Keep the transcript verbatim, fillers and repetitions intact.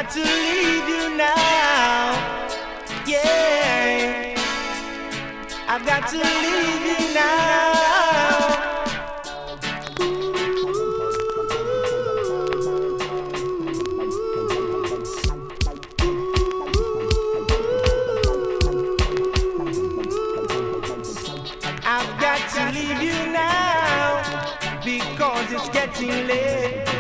got to leave you now. Yeah, I've got to leave you now. I've got to leave you now because it's getting late.